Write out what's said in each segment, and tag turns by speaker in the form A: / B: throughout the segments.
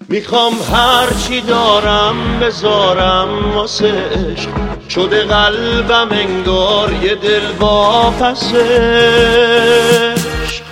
A: میخوام هرچی دارم بذارم واسه عشق، شده قلبم انگار یه دل واپسش.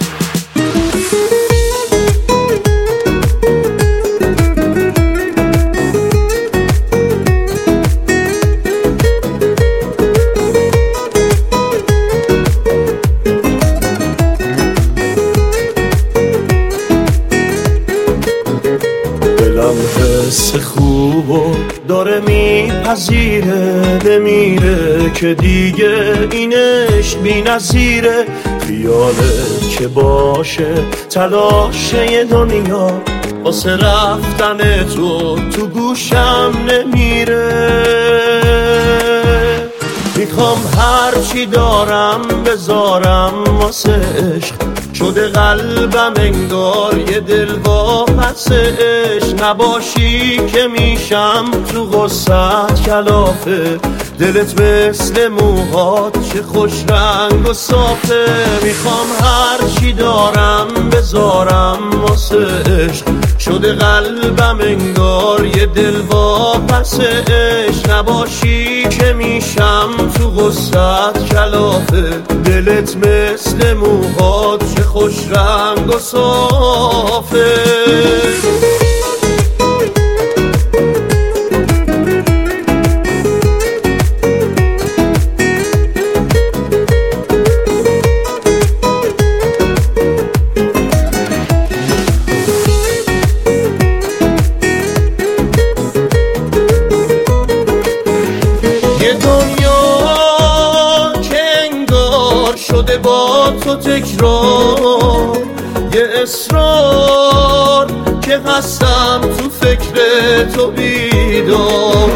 A: دلم حس خوبو داره میپذیره، نمیره که دیگه اینش بی نظیره. خیاله که باشه تلاشه دنیا، واسه رفتن تو گوشم نمیره. میخوام هرچی دارم بذارم واسه عشق، شده قلبم انگار یه دل واپسش. نباشی که میشم تو غصت کلافه، دلت مثل موهات چه خوش رنگ و صافه. میخوام هرچی دارم بذارم واسه عشق، شده قلبم انگار یه دل واپسش. نباشی که میشم تو غصت کلافه، دلت مثل موهات چه خوش رنگ و صافه. یه دنیا که انگار شده با تو تکرار، یه اصرار که هستم تو فکر تو بیدار.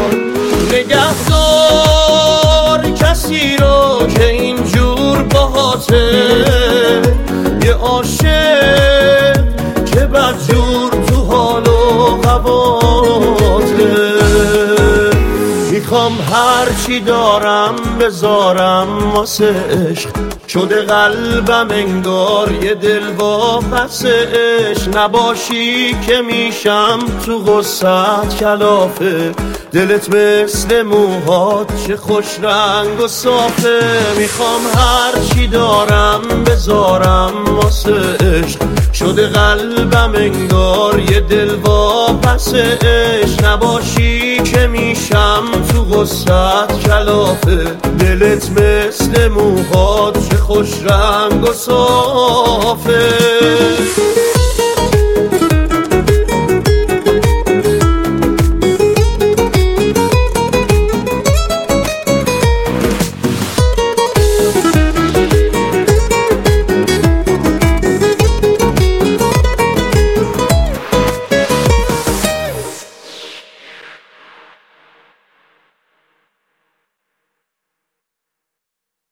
A: نگهدار کسی رو که اینجور باهاته، یه عاشق که بدجور تو حال و هواته. میخوام هرچی دارم بذارم واسه عشق، شده قلبم انگار یه دل واپسش. نباشی که میشم تو غصت کلافه، دلت مثل موهات چه خوش رنگ و صافه. میخوام هرچی دارم بذارم واسه عشق، شده قلبم انگار یه دل واپسش. نباشی که میشم تو غصت کلافه، دلت مثل موهات چه خوش رنگ و صافه.